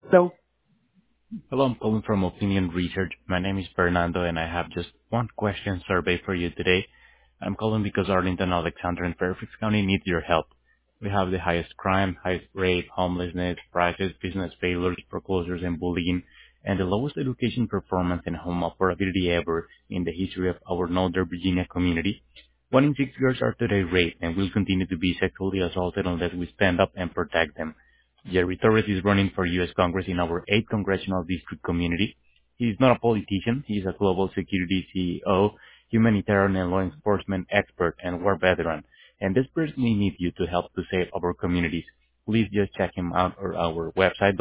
So, Hello, I'm calling from Opinion Research. My name is Fernando, and I have just one question survey for you today. I'm calling because Arlington, Alexander, and Fairfax County need your help. We have the highest crime, highest rape, homelessness, prices, business failures, foreclosures, and bullying, and the lowest education performance and home affordability ever in the history of our Northern Virginia community. 1 in 6 girls are today raped and will continue to be sexually assaulted unless we stand up and protect them. Jerry Torres is running for U.S. Congress in our 8th Congressional District community. He is not a politician. He is a global security CEO, humanitarian and law enforcement expert, and war veteran. And desperately need you to help to save our communities. Please just check him out on our website,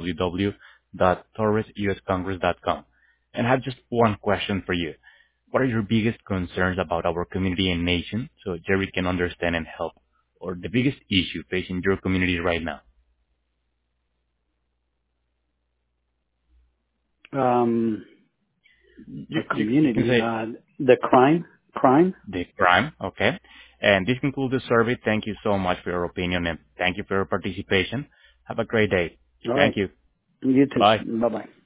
www.torresuscongress.com. And I have just one question for you. What are your biggest concerns about our community and nation so Jerry can understand and help? Or the biggest issue facing your community right now? um, You, our you can community, say the crime. the crime, okay? And this concludes the survey. Thank you so much for your opinion and thank you for your participation. Have a great day. All Thank right. you. You Bye. too. Bye bye.